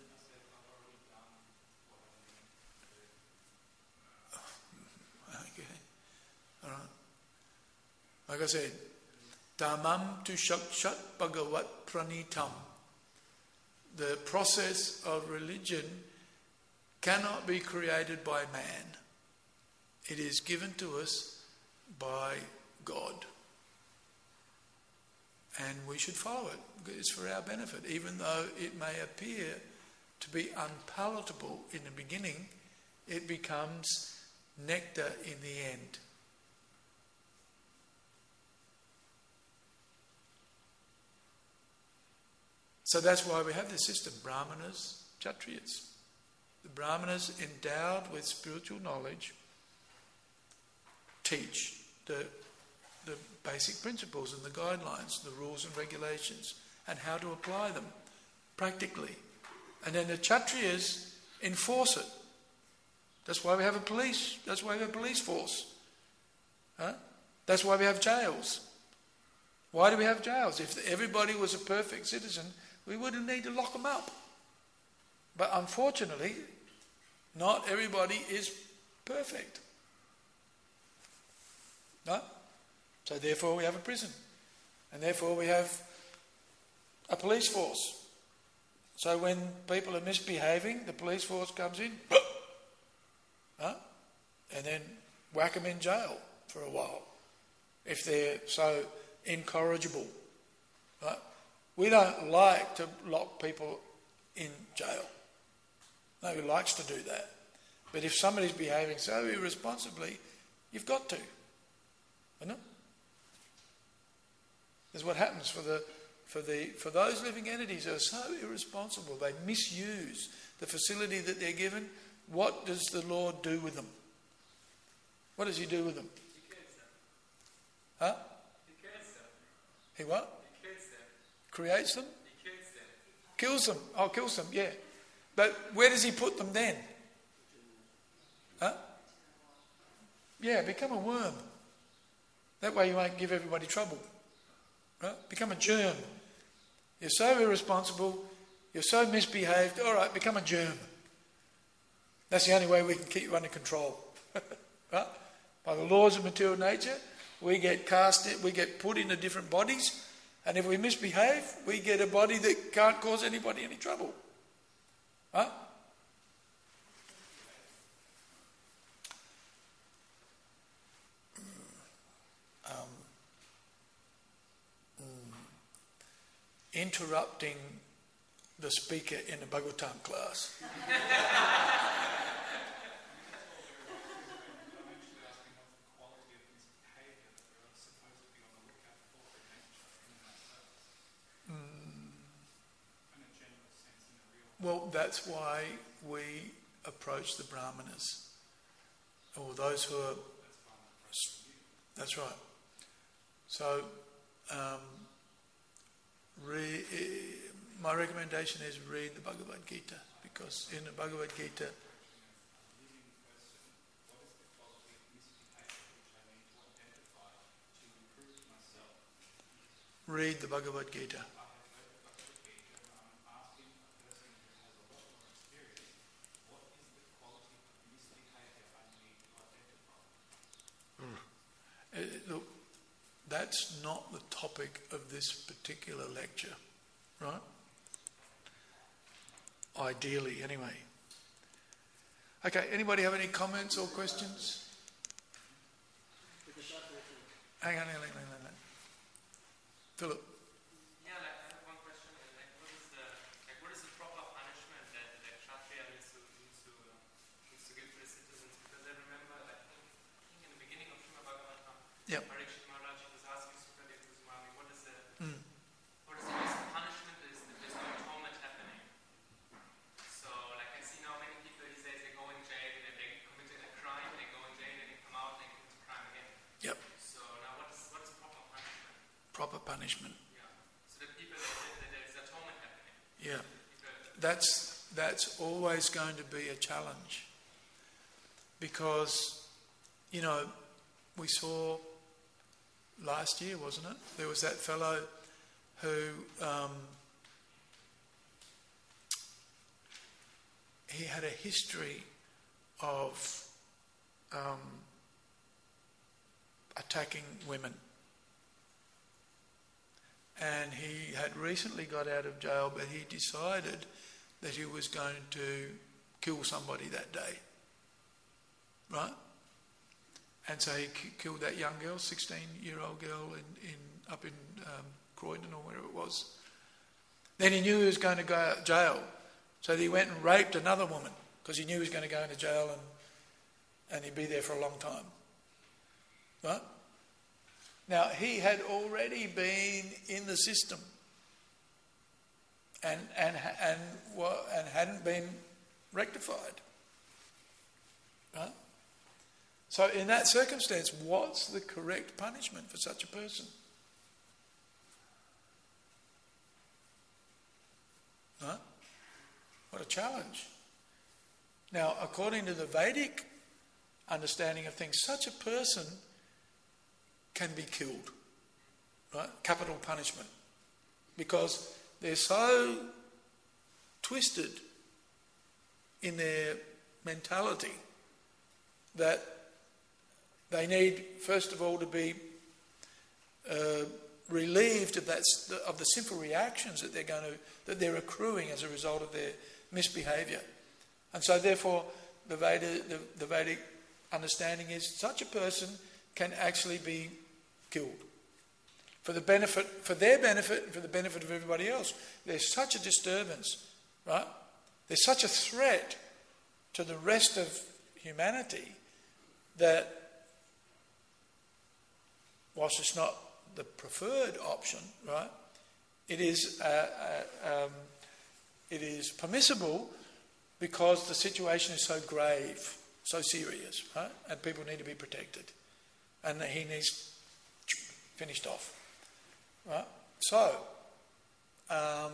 Okay. All right. Like I said, Dhammam tu shakshat bhagavat pranitam. The process of religion cannot be created by man. It is given to us by God. And we should follow it. It's for our benefit. Even though it may appear to be unpalatable in the beginning, it becomes nectar in the end. So that's why we have this system, Brahmanas, Kshatriyas. The Brahmanas endowed with spiritual knowledge teach the, the basic principles and the guidelines, the rules and regulations, and how to apply them practically. And then the Kshatriyas enforce it. That's why we have a police. That's why we have a police force. Huh? That's why we have jails. Why do we have jails? If everybody was a perfect citizen, we wouldn't need to lock them up. But unfortunately, not everybody is perfect. No? So therefore we have a prison. And therefore we have a police force. So when people are misbehaving, the police force comes in, huh? And then whack them in jail for a while, if they're so incorrigible. Right? We don't like to lock people in jail. Nobody likes to do that. But if somebody's behaving so irresponsibly, you've got to. Isn't it? That's what happens for the for the for those living entities who are so irresponsible. They misuse the facility that they're given. What does the Lord do with them? What does he do with them? He kills them. Huh? He kills them. He what? He kills them. Creates them? He kills them. Kills them. Oh, kills them, yeah. But where does he put them then? Huh? Yeah, become a worm. That way you won't give everybody trouble. Right? Become a germ. You're so irresponsible, you're so misbehaved, all right, become a germ. That's the only way we can keep you under control. Right? By the laws of material nature, we get cast in, we get put into different bodies, and if we misbehave, we get a body that can't cause anybody any trouble. Huh? Um, interrupting the speaker in a Bhagavatam class. Well, that's why we approach the Brahmanas, or those who are... That's right. So, um, re, my recommendation is read the Bhagavad Gita, because in the Bhagavad Gita... Read the Bhagavad Gita. Uh, look, that's not the topic of this particular lecture, right? Ideally, anyway. Okay, anybody have any comments or questions? Hang on, hang on, hang on, hang on. Philip. Yeah, like I have one question. Like, what is the like what is the proper punishment that that Kshatriya needs to needs to uh, needs to give to the citizens? Because I remember, like, I think, I think in the beginning of Srimad Bhagavatam, Yep. Parikshit Maharaj was asking Sukadeva Goswami, what is the Mm. what is the best punishment? Is that there's no atonement happening? So, like, I see now many people. He says they go in jail, they, they committed a crime, they go in jail, and they come out, and they commit a crime again. Yep. So now, what is what is proper punishment? Proper punishment. Yeah. So the people that say that there's atonement happening. Yeah. People, That's that's always going to be a challenge, because, you know, we saw last year, wasn't it? There was that fellow who um, he had a history of um, attacking women. And he had recently got out of jail, but he decided that he was going to kill somebody that day. Right? And so he k- killed that young girl, sixteen-year-old girl in, in up in um, Croydon or wherever it was. Then he knew he was going to go out of jail. So he went and raped another woman, because he knew he was going to go into jail and, and he'd be there for a long time. Right? Now, he had already been in the system and and and well, and hadn't been rectified. Right? So, in that circumstance, what's the correct punishment for such a person? Right? What a challenge. Now, according to the Vedic understanding of things, such a person can be killed, right? Capital punishment, because they're so twisted in their mentality that they need, first of all, to be uh, relieved of that of the sinful reactions that they're going to that they're accruing as a result of their misbehaviour, and so therefore the Veda, the, the Vedic understanding is such a person can actually be killed for the benefit, for their benefit, and for the benefit of everybody else. There's such a disturbance, right? There's such a threat to the rest of humanity that, whilst it's not the preferred option, right, it is uh, uh, um, it is permissible because the situation is so grave, so serious, right, and people need to be protected, and he needs finished off, right. So, um,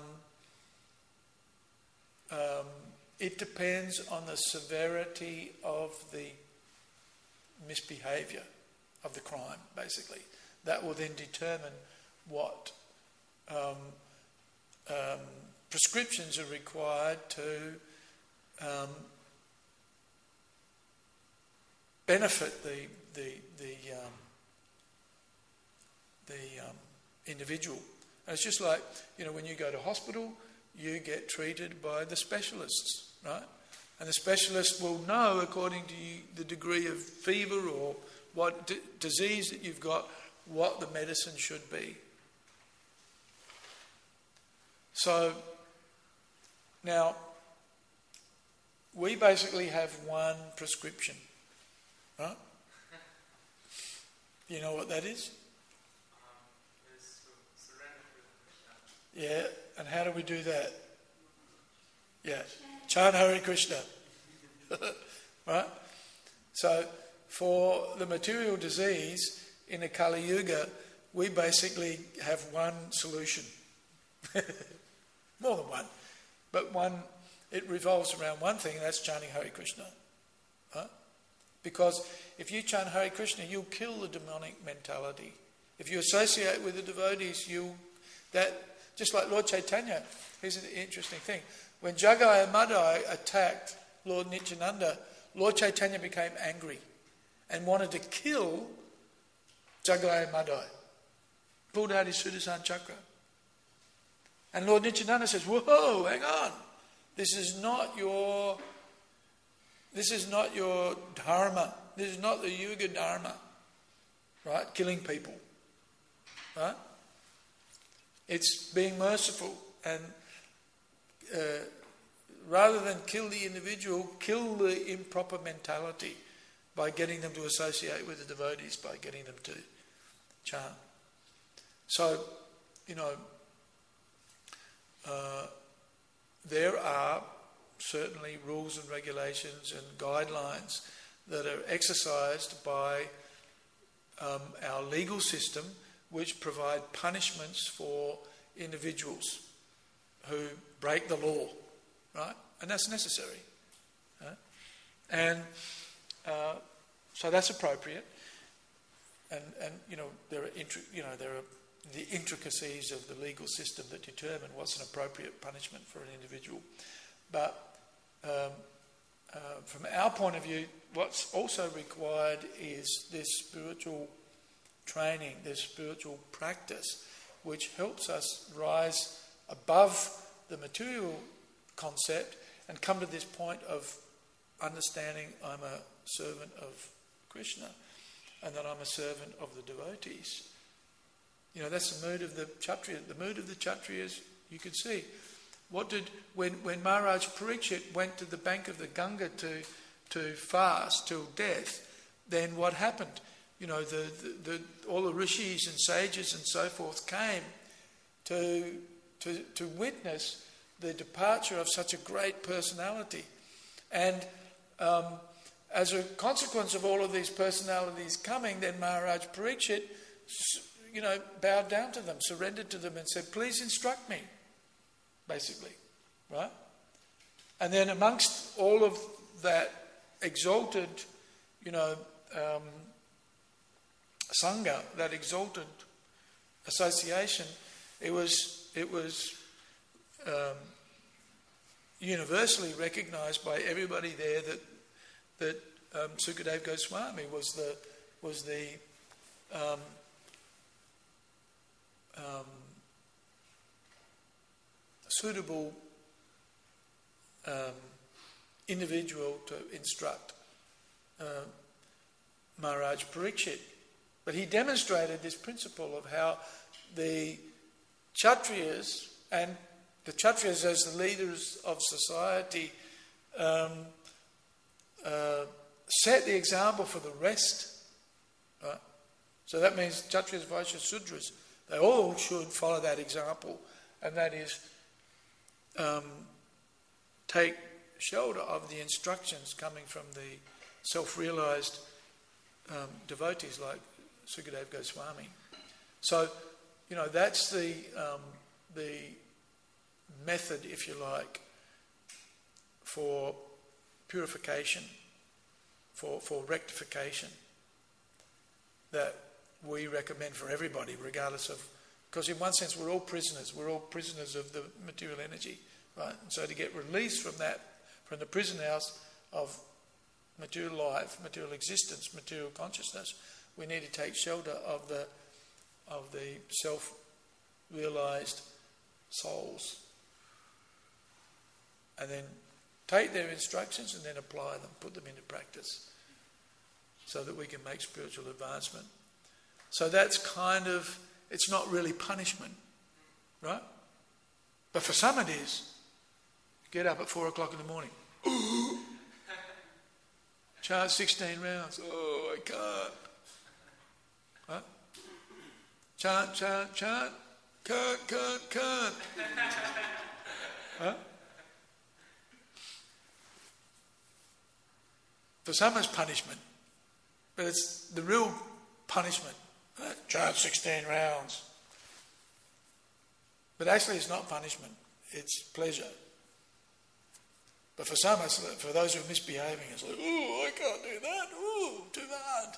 um, it depends on the severity of the misbehaviour of the crime, basically. That will then determine what um, um, prescriptions are required to um, benefit the the the um, the um, individual. And it's just like, you know, when you go to hospital, you get treated by the specialists, right? And the specialist will know, according to you, the degree of fever or what d- disease that you've got, what the medicine should be. So, now, we basically have one prescription, right? You know what that is? Um, is to surrender to Krishna. Yeah, and how do we do that? Yeah, chant Hare Krishna. Right? So, for the material disease in the Kali Yuga, we basically have one solution. More than one. But one, it revolves around one thing, and that's chanting Hare Krishna. Right? Because if you chant Hare Krishna, you'll kill the demonic mentality. If you associate with the devotees, you that just like Lord Chaitanya. Here's an interesting thing. When Jagai and Madai attacked Lord Nityananda, Lord Chaitanya became angry and wanted to kill Jagai and Madai. Pulled out his Sudarsana chakra. And Lord Nityananda says, whoa, hang on. This is not your this is not your dharma. This is not the Yuga dharma. Right? Killing people. Right? It's being merciful and uh, rather than kill the individual, kill the improper mentality by getting them to associate with the devotees, by getting them to chant. So, you know, uh, there are certainly rules and regulations and guidelines that are exercised by um, our legal system which provide punishments for individuals who break the law, right? And that's necessary. Right? And uh, so that's appropriate. And, and you know, there are intri- you know there are the intricacies of the legal system that determine what's an appropriate punishment for an individual. But um, uh, from our point of view, what's also required is this spiritual training, this spiritual practice, which helps us rise above the material concept and come to this point of understanding I'm a servant of Krishna and that I'm a servant of the devotees. You know, that's the mood of the Kshatriya. The mood of the Kshatriyas, you could see. What did, when, when Maharaj Parikshit went to the bank of the Ganga to, to fast till death, then what happened? You know, the, the, the, all the rishis and sages and so forth came to, to, to witness the departure of such a great personality. And um, as a consequence of all of these personalities coming, then Maharaj Parikshit, you know, bowed down to them, surrendered to them and said, please instruct me, basically, right? And then amongst all of that exalted, you know, um, Sangha, that exalted association, it was it was um, universally recognised by everybody there that that um, Sukadeva Goswami was the was the um, um, suitable um, individual to instruct uh, Maharaj Parikshit. But he demonstrated this principle of how the Kshatriyas and the Kshatriyas as the leaders of society um, uh, set the example for the rest. Right? So that means Kshatriyas, Vaishyas, Sudras, they all should follow that example, and that is um, take shelter of the instructions coming from the self-realised um, devotees like Sukadeva Goswami. So, you know, that's the um, the method, if you like, for purification, for, for rectification, that we recommend for everybody, regardless of, because in one sense we're all prisoners, we're all prisoners of the material energy, right? And so to get released from that, from the prison house of material life, material existence, material consciousness, we need to take shelter of the of the self-realised souls, and then take their instructions and then apply them, put them into practice, so that we can make spiritual advancement. So that's kind of, it's not really punishment, right? But for some it is. Get up at four o'clock in the morning. Chant sixteen rounds. Oh, I can't. Huh? Chant, chant, chant. Can't, can't, can't. Huh? For some it's punishment. But it's the real punishment. Right? Chant sixteen rounds. But actually it's not punishment. It's pleasure. But for some, it's, for those who are misbehaving, it's like, ooh, I can't do that. Ooh, too hard.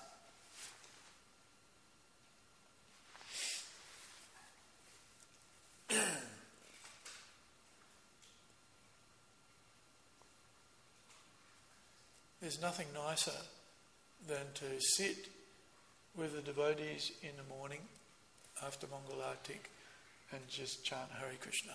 There's nothing nicer than to sit with the devotees in the morning after Mongol Artik and just chant Hare Krishna.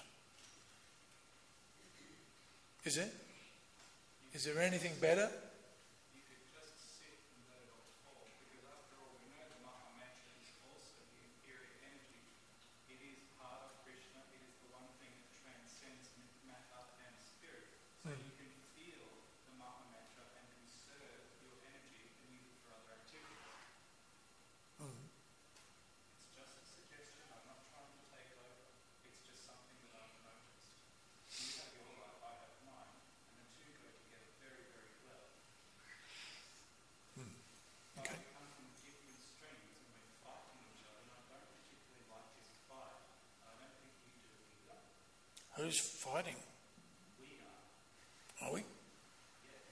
Is it? Is there anything better? You could just sit and let it all fall, because after all, we know the Maha Mantra is also the inferior energy. It is part of Krishna, it is the one thing that transcends matter and spirit. So mm. you can feel the Maha Mantra and conserve your energy and use it for other activities. Mm. It's just a suggestion, I'm not trying to take over. It's just something that I've noticed. You have your life, I have mine, and the two go together very, very well. Mm. But Okay. we come from different streams and we're fighting each other, and I don't particularly like this fight. I don't think you do either. Who's fighting? We are. Are we? Yes.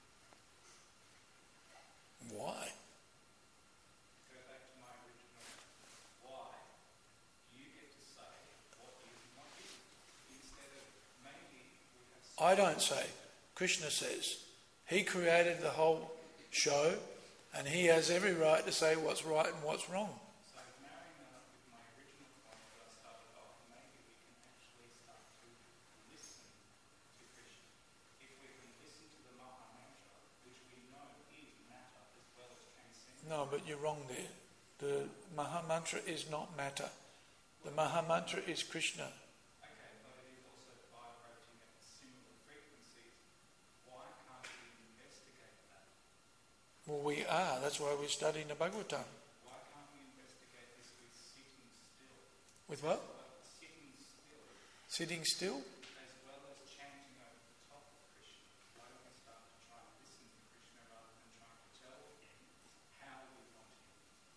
Why? Go back to my original why. You get to say what is and what isn't. Instead of maybe we have I don't say. Krishna says. He created the whole show, and he has every right to say what's right and what's wrong. So marrying that up with my original point that I started off, maybe we can actually start to listen to Krishna. If we can listen to the Maha Mantra, which we know is matter as well as transcendence. No, but you're wrong there. The Maha Mantra is not matter. The Maha Mantra is Krishna. Okay, but it is also vibrating at similar frequencies. Why can't we investigate that? Well, we are. That's why we're studying the Bhagavatam. Why can't we investigate this with sitting still? With what? But sitting still, Sitting still? as well as chanting over the top of Krishna. Why don't we start to try and listen to Krishna rather than trying to tell him how we want him?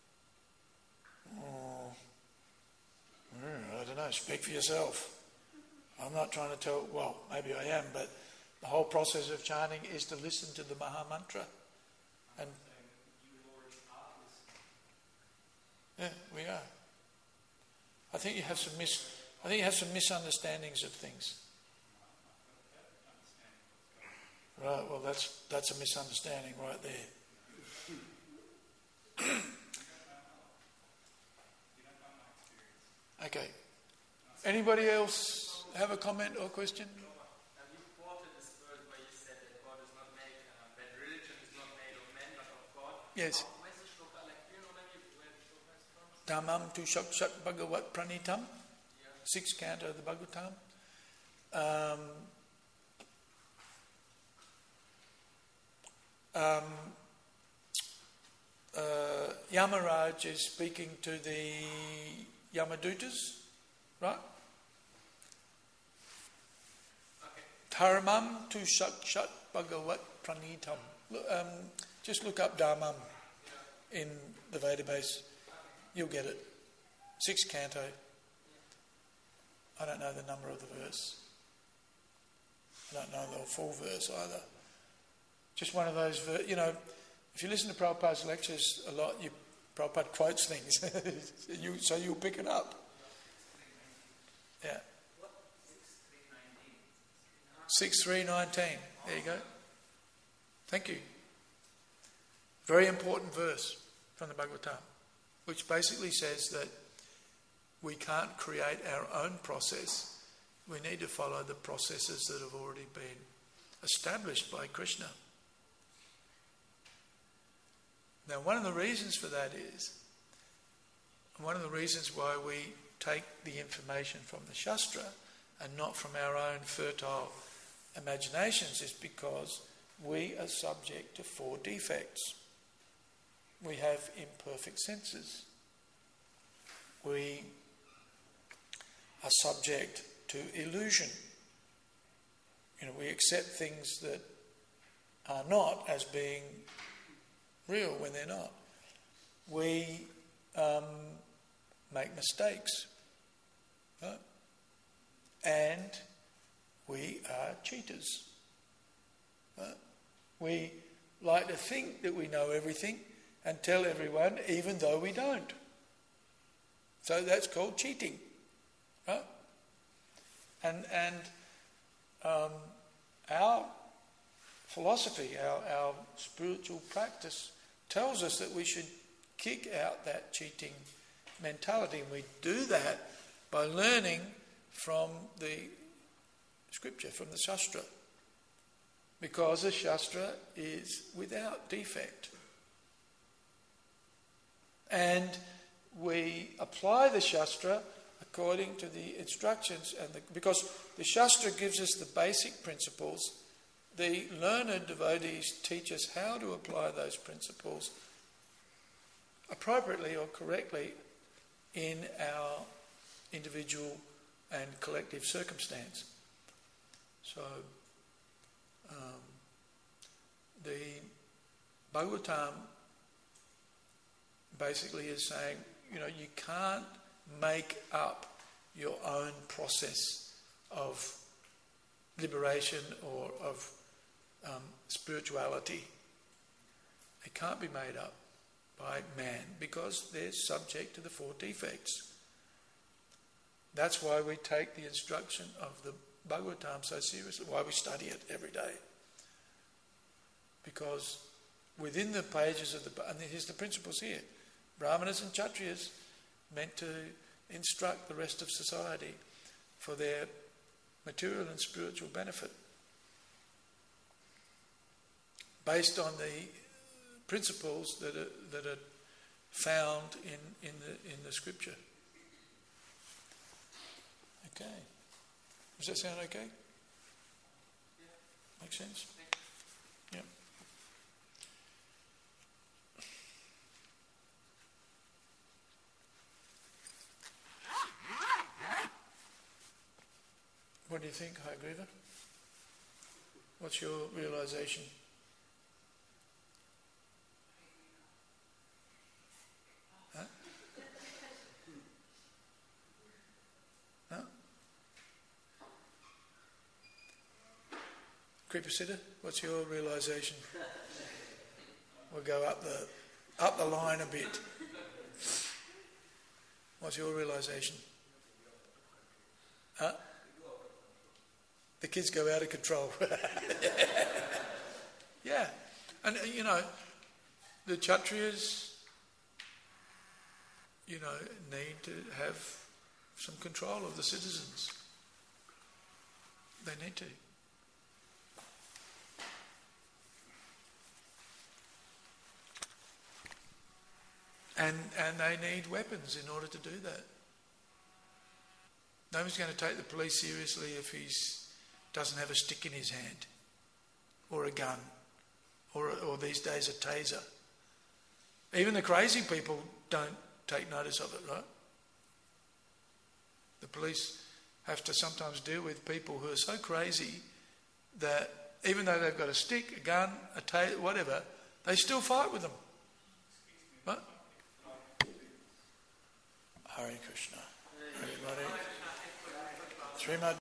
Oh, mm, I don't know. Speak for yourself. I'm not trying to tell, well, maybe I am, but the whole process of chanting is to listen to the Maha Mantra. And Saying that you already are listening. yeah, we are. I think you have some mis I think you have some misunderstandings of things. Right, well that's that's a misunderstanding right there. Okay. Anybody else have a comment or question? Have you quoted this verse where you said that God is not made, uh, that religion is not made of men but of God? Yes. Where's the shloka? Like, do you know maybe where the shloka is from? Dhammam tu shakshat bhagavat pranitam. Yeah. Sixth canto of the Bhagavatam. Um, um, uh, Yamaraj is speaking to the Yamadutas, right? Dharamam tu sakshat bhagavat pranitam. Um, just look up Dharmam in the database. You'll get it. Sixth canto. I don't know the number of the verse. I don't know the full verse either. Just one of those, ver- you know, if you listen to Prabhupada's lectures a lot, you, Prabhupada quotes things, you, so you'll pick it up. Yeah. six three nineteen. There you go. Thank you. Very important verse from the Bhagavatam, which basically says that we can't create our own process. We need to follow the processes that have already been established by Krishna. Now, one of the reasons for that is, one of the reasons why we take the information from the Shastra and not from our own fertile imaginations is because we are subject to four defects. We have imperfect senses. We are subject to illusion. You know, we accept things that are not as being real when they're not. We um, make mistakes. Right? And we are cheaters. Right? We like to think that we know everything and tell everyone even though we don't. So that's called cheating. Right? And and um, our philosophy, our, our spiritual practice tells us that we should kick out that cheating mentality. And we do that by learning from the scripture, from the Shastra. Because the Shastra is without defect. And we apply the Shastra according to the instructions, and the, because the Shastra gives us the basic principles, the learned devotees teach us how to apply those principles appropriately or correctly in our individual and collective circumstance. So, um, the Bhagavatam basically is saying, you know, you can't make up your own process of liberation or of um, spirituality. It can't be made up by man because they're subject to the four defects. That's why we take the instruction of the Bhagavatam so seriously, why we study it every day. Because within the pages of the, and here's the principles here, Brahmanas and Kshatriyas meant to instruct the rest of society for their material and spiritual benefit, based on the principles that are, that are found in, in the in the scripture. Okay. Does that sound okay? Yeah. Makes sense? Yeah. What do you think, Hayagriva? What's your realization? Huh? No? Kripa, what's your realization? We'll go up the up the line a bit. What's your realization? Huh? The kids go out of control. Yeah. And, you know, the Kshatriyas, you know, need to have some control of the citizens. They need to. And and they need weapons in order to do that. Nobody's going to take the police seriously if he doesn't have a stick in his hand, or a gun, or, or these days a taser. Even the crazy people don't take notice of it, right? The police have to sometimes deal with people who are so crazy that even though they've got a stick, a gun, a taser, whatever, they still fight with them. What? Hare Krishna. Everybody. Srimad